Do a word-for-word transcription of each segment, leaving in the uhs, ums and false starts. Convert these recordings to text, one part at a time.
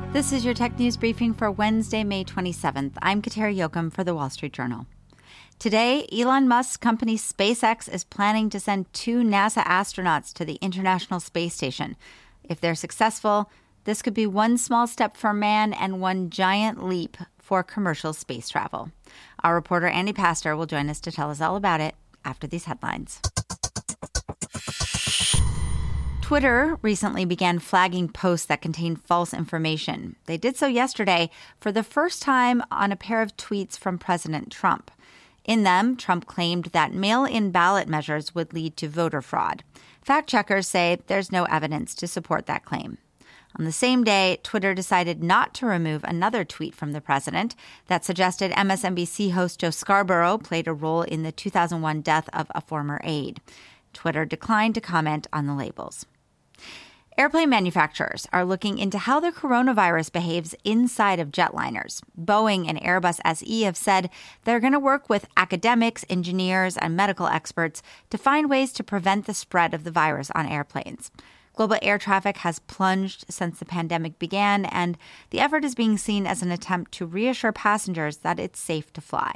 This is your tech news briefing for Wednesday, May twenty-seventh. I'm Kateri Jochum for The Wall Street Journal. Today, Elon Musk's company SpaceX is planning to send two NASA astronauts to the International Space Station. If they're successful, this could be one small step for man and one giant leap for commercial space travel. Our reporter Andy Pastor will join us to tell us all about it after these headlines. Twitter recently began flagging posts that contain false information. They did so yesterday for the first time on a pair of tweets from President Trump. In them, Trump claimed that mail-in ballot measures would lead to voter fraud. Fact-checkers say there's no evidence to support that claim. On the same day, Twitter decided not to remove another tweet from the president that suggested M S N B C host Joe Scarborough played a role in the two thousand one death of a former aide. Twitter declined to comment on the labels. Airplane manufacturers are looking into how the coronavirus behaves inside of jetliners. Boeing and Airbus S E have said they're going to work with academics, engineers, and medical experts to find ways to prevent the spread of the virus on airplanes. Global air traffic has plunged since the pandemic began, and the effort is being seen as an attempt to reassure passengers that it's safe to fly.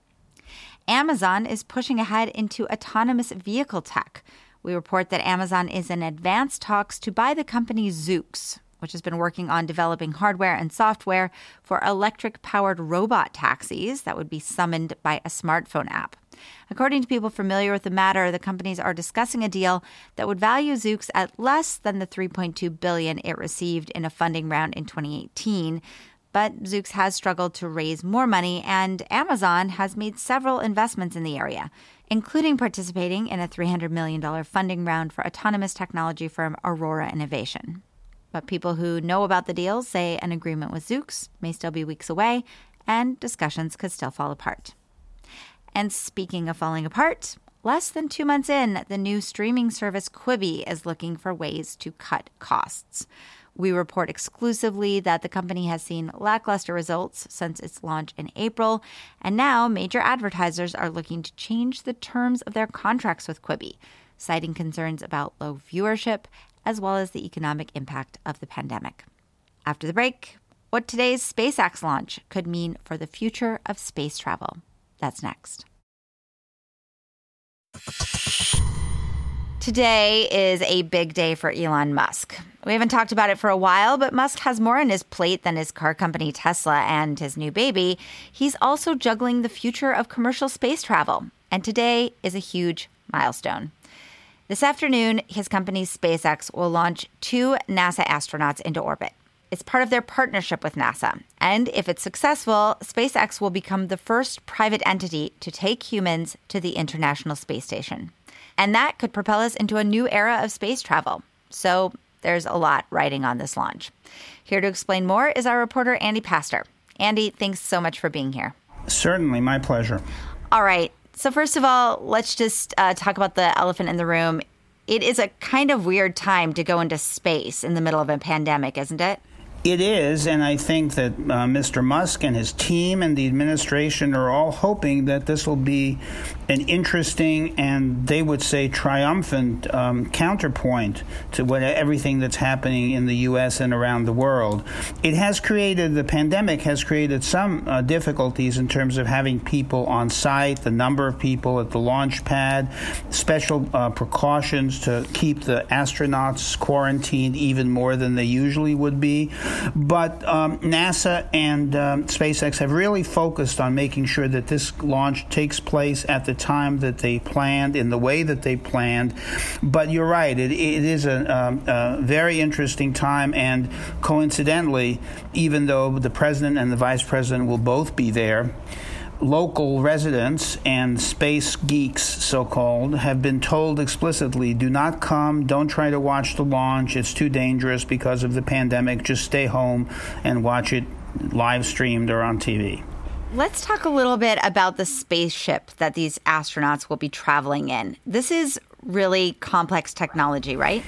Amazon is pushing ahead into autonomous vehicle tech. We report that Amazon is in advanced talks to buy the company Zoox, which has been working on developing hardware and software for electric-powered robot taxis that would be summoned by a smartphone app. According to people familiar with the matter, the companies are discussing a deal that would value Zoox at less than the three point two billion dollars it received in a funding round in twenty eighteen. But Zoox has struggled to raise more money, and Amazon has made several investments in the area, including participating in a three hundred million dollars funding round for autonomous technology firm Aurora Innovation. But people who know about the deal say an agreement with Zoox may still be weeks away, and discussions could still fall apart. And speaking of falling apart, less than two months in, the new streaming service Quibi is looking for ways to cut costs. We report exclusively that the company has seen lackluster results since its launch in April, and now major advertisers are looking to change the terms of their contracts with Quibi, citing concerns about low viewership as well as the economic impact of the pandemic. After the break, what today's SpaceX launch could mean for the future of space travel. That's next. Today is a big day for Elon Musk. We haven't talked about it for a while, but Musk has more on his plate than his car company Tesla and his new baby. He's also juggling the future of commercial space travel, and today is a huge milestone. This afternoon, his company SpaceX will launch two NASA astronauts into orbit. It's part of their partnership with NASA, and if it's successful, SpaceX will become the first private entity to take humans to the International Space Station. And that could propel us into a new era of space travel. So there's a lot riding on this launch. Here to explain more is our reporter, Andy Pastor. Andy, thanks so much for being here. Certainly, my pleasure. All right. So first of all, let's just uh, talk about the elephant in the room. It is a kind of weird time to go into space in the middle of a pandemic, isn't it? It is, and I think that uh, Mister Musk and his team and the administration are all hoping that this will be an interesting and, they would say, triumphant um, counterpoint to what everything that's happening in the U S and around the world. It has created, the pandemic has created some uh, difficulties in terms of having people on site, the number of people at the launch pad, special uh, precautions to keep the astronauts quarantined even more than they usually would be. But um, NASA and um, SpaceX have really focused on making sure that this launch takes place at the time that they planned, in the way that they planned. But you're right, it, it is a, um, a very interesting time, and coincidentally, even though the president and the vice president will both be there, local residents and space geeks, so-called, have been told explicitly, do not come, don't try to watch the launch, it's too dangerous because of the pandemic, just stay home and watch it live streamed or on T V. Let's talk a little bit about the spaceship that these astronauts will be traveling in. This is really complex technology, right?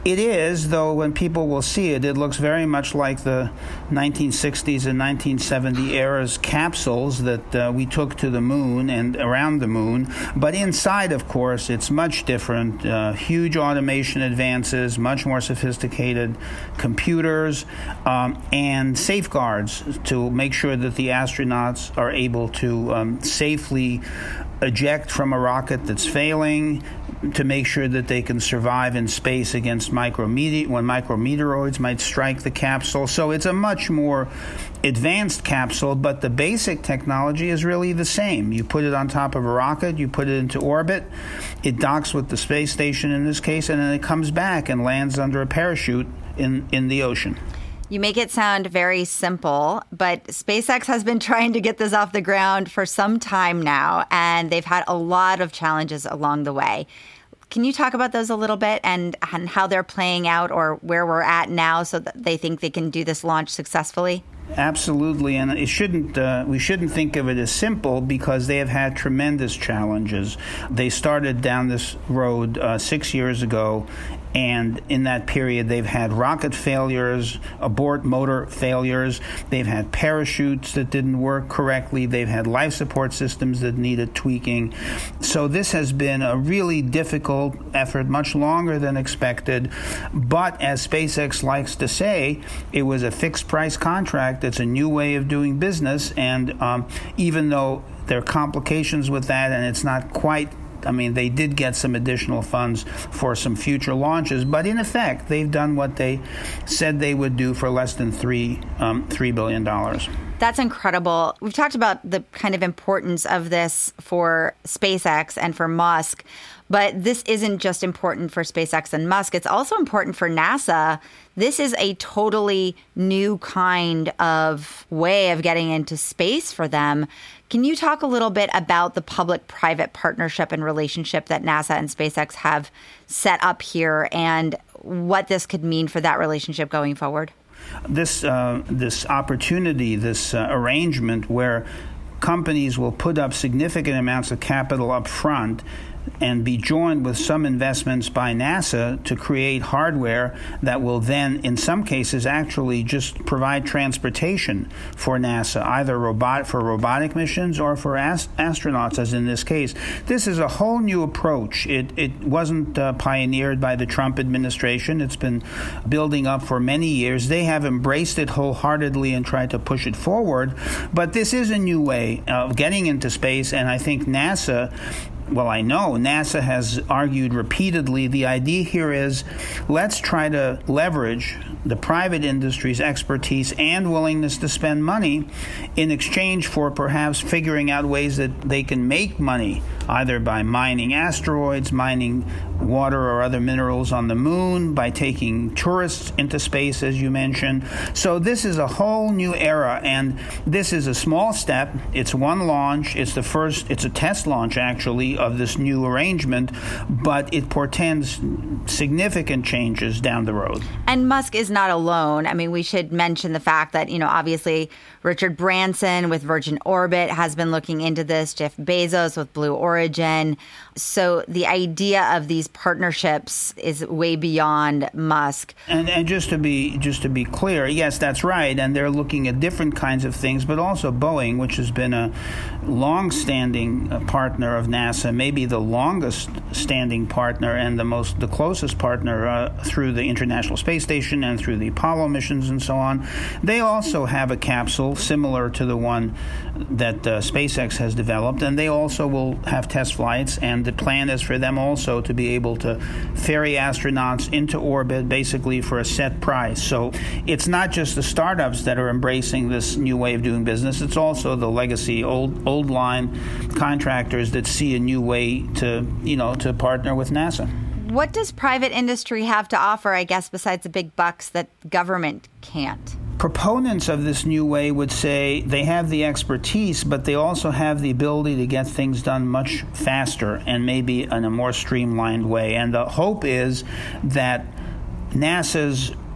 It is, though when people will see it, it looks very much like the nineteen sixties and nineteen seventy era's capsules that uh, we took to the moon and around the moon. But inside, of course, it's much different. Uh, huge automation advances, much more sophisticated computers, um, and safeguards to make sure that the astronauts are able to um, safely eject from a rocket that's failing, to make sure that they can survive in space against micrometeor when micrometeoroids might strike the capsule. So it's a much more advanced capsule, but the basic technology is really the same. You put it on top of a rocket, you put it into orbit, it docks with the space station in this case, and then it comes back and lands under a parachute in, in the ocean. You make it sound very simple, but SpaceX has been trying to get this off the ground for some time now, and they've had a lot of challenges along the way. Can you talk about those a little bit and, and how they're playing out or where we're at now so that they think they can do this launch successfully? Absolutely, and it shouldn't. Uh, we shouldn't think of it as simple because they have had tremendous challenges. They started down this road uh, six years ago, and in that period, they've had rocket failures, abort motor failures. They've had parachutes that didn't work correctly. They've had life support systems that needed tweaking. So this has been a really difficult effort, much longer than expected. But as SpaceX likes to say, it was a fixed price contract. It's a new way of doing business. And um, even though there are complications with that and it's not quite I mean, they did get some additional funds for some future launches, but in effect, they've done what they said they would do for less than three, um, three billion dollars. That's incredible. We've talked about the kind of importance of this for SpaceX and for Musk, but this isn't just important for SpaceX and Musk. It's also important for NASA. This is a totally new kind of way of getting into space for them. Can you talk a little bit about the public-private partnership and relationship that NASA and SpaceX have set up here and what this could mean for that relationship going forward? This uh, this opportunity, this uh, arrangement where companies will put up significant amounts of capital up front and be joined with some investments by NASA to create hardware that will then, in some cases, actually just provide transportation for NASA, either robot for robotic missions or for ast- astronauts, as in this case. This is a whole new approach. It, it wasn't uh, pioneered by the Trump administration. It's been building up for many years. They have embraced it wholeheartedly and tried to push it forward. But this is a new way of getting into space, and I think NASA Well, I know NASA has argued repeatedly. The idea here is let's try to leverage the private industry's expertise and willingness to spend money in exchange for perhaps figuring out ways that they can make money, either by mining asteroids, mining water or other minerals on the moon, by taking tourists into space, as you mentioned. So this is a whole new era, and this is a small step. It's one launch. It's the first, it's a test launch, actually, of this new arrangement, but it portends significant changes down the road. And Musk is not alone. I mean, we should mention the fact that, you know, obviously Richard Branson with Virgin Orbit has been looking into this, Jeff Bezos with Blue Origin. So the idea of these partnerships is way beyond Musk. And, and just to be just to be clear, yes, that's right. And they're looking at different kinds of things, but also Boeing, which has been a long-standing partner of NASA, maybe the longest-standing partner and the most the closest partner uh, through the International Space Station and through the Apollo missions and so on. They also have a capsule similar to the one that uh, SpaceX has developed, and they also will have test flights, and the plan is for them also to be able to ferry astronauts into orbit basically for a set price. So it's not just the startups that are embracing this new way of doing business, it's also the legacy, old old line contractors that see a new way to, you know, to partner with NASA. What does private industry have to offer, I guess, besides the big bucks that government can't? Proponents of this new way would say they have the expertise, but they also have the ability to get things done much faster and maybe in a more streamlined way. And the hope is that NASA's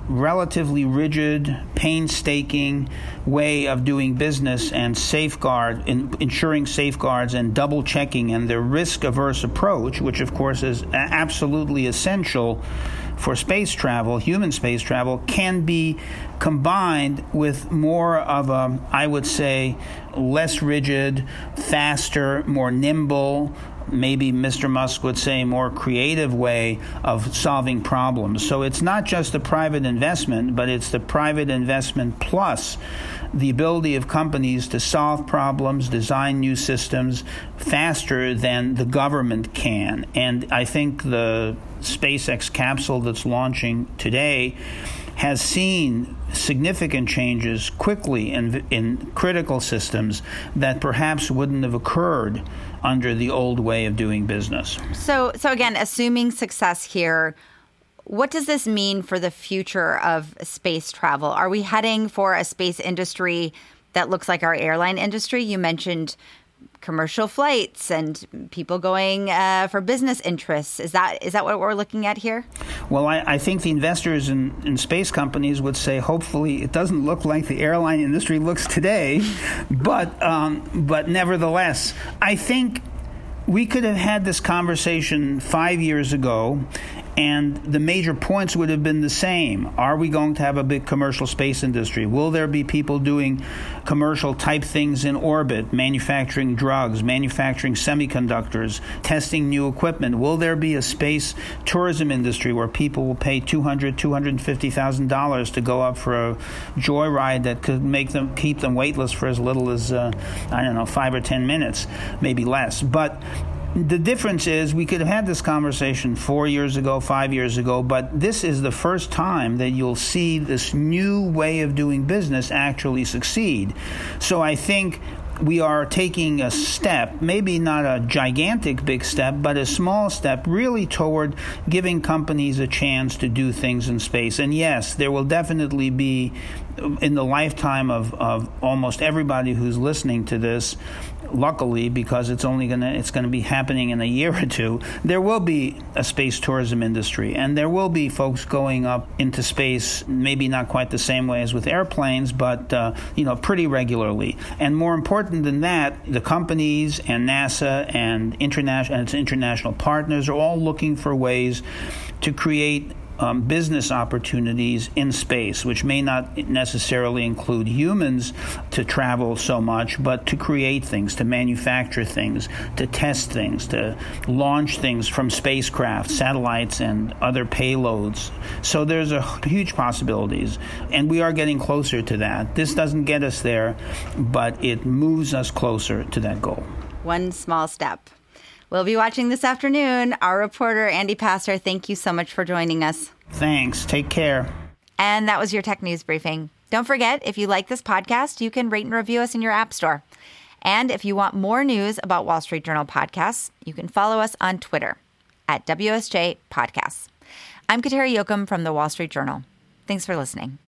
relatively rigid, painstaking way of doing business and safeguard, in, ensuring safeguards and double checking and their risk-averse approach, which of course is absolutely essential for space travel, human space travel, can be combined with more of a, I would say, less rigid, faster, more nimble, maybe Mister Musk would say more creative way of solving problems. So it's not just the private investment, but it's the private investment plus the ability of companies to solve problems, design new systems faster than the government can. And I think the SpaceX capsule that's launching today has seen significant changes quickly in, in critical systems that perhaps wouldn't have occurred under the old way of doing business. So, so again, assuming success here, what does this mean for the future of space travel? Are we heading for a space industry that looks like our airline industry? You mentioned commercial flights and people going uh, for business interests. Is that is that what we're looking at here? Well, I, I think the investors in, in space companies would say, hopefully, it doesn't look like the airline industry looks today, but um, but nevertheless, I think we could have had this conversation five years ago, and the major points would have been the same. Are we going to have a big commercial space industry? Will there be people doing commercial type things in orbit, manufacturing drugs, manufacturing semiconductors, testing new equipment? Will there be a space tourism industry where people will pay two hundred thousand dollars, two hundred fifty thousand dollars to go up for a joyride that could make them keep them weightless for as little as, uh, I don't know, five or ten minutes, maybe less. But the difference is we could have had this conversation four years ago, five years ago, but this is the first time that you'll see this new way of doing business actually succeed. So I think we are taking a step, maybe not a gigantic big step, but a small step really toward giving companies a chance to do things in space. And yes, there will definitely be, in the lifetime of, of almost everybody who's listening to this, luckily, because it's only gonna it's gonna be happening in a year or two, there will be a space tourism industry, and there will be folks going up into space, maybe not quite the same way as with airplanes, but uh, you know, pretty regularly. And more important than that, the companies and NASA and international and its international partners are all looking for ways to create Um, business opportunities in space, which may not necessarily include humans to travel so much, but to create things, to manufacture things, to test things, to launch things from spacecraft, satellites, and other payloads. So there's a huge possibilities, and we are getting closer to that. This doesn't get us there, but it moves us closer to that goal. One small step. We'll be watching this afternoon. Our reporter, Andy Pastor, thank you so much for joining us. Thanks. Take care. And that was your Tech News Briefing. Don't forget, if you like this podcast, you can rate and review us in your app store. And if you want more news about Wall Street Journal podcasts, you can follow us on Twitter at W S J Podcasts. I'm Kateri Jochum from the Wall Street Journal. Thanks for listening.